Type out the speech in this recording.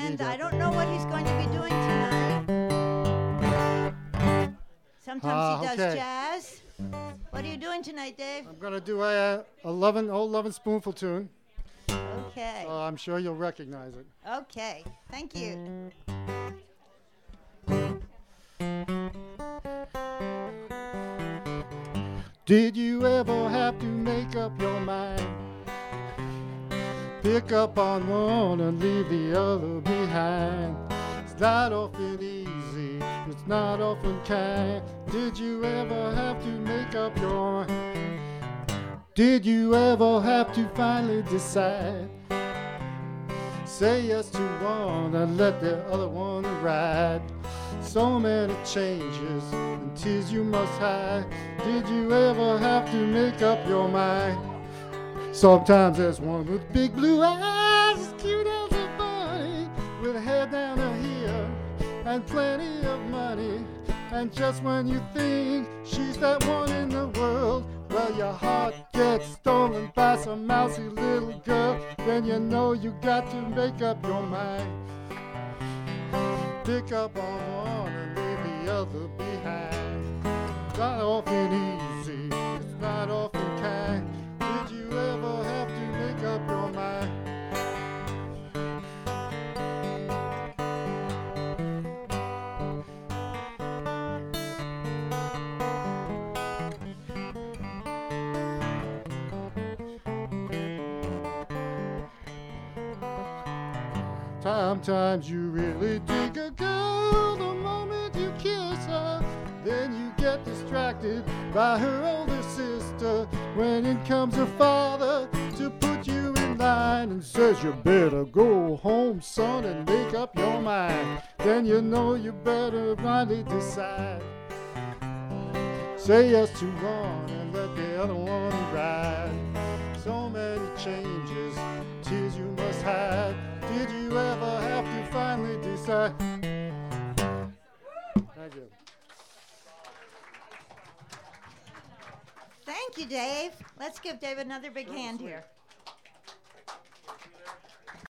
And that I don't thing. know what he's going to be doing tonight. Sometimes he does Okay. jazz. What are you doing tonight, Dave? I'm going to do a old Lovin' Spoonful tune. Okay. I'm sure you'll recognize it. Okay. Thank you. Did you ever have to make up your mind? Pick up on one and leave the other behind. It's not often easy, it's not often kind. Did you ever have to make up your mind? Did you ever have to finally decide? Say yes to one and let the other one ride. So many changes and tears you must hide. Did you ever have to make up your mind? Sometimes there's one with big blue eyes, as cute as a bunny, with hair down her here and plenty of money. And just when you think she's that one in the world, well, your heart gets stolen by some mousy little girl. Then you know you got to make up your mind. Pick up on one and leave the other behind. It's not often easy, it's not often kind. Did you ever have to make up your mind? Sometimes you really dig a girl the moment you kiss her. Then you get distracted by her older sister. When in comes her father to put you in line and says you better go home, son, and make up your mind. Then you know you better finally decide. Say yes to one and let the other one ride. So many changes, tears you must hide. Did you ever have to finally decide? Thank you. Thank you, Dave. Let's give Dave another big hand here.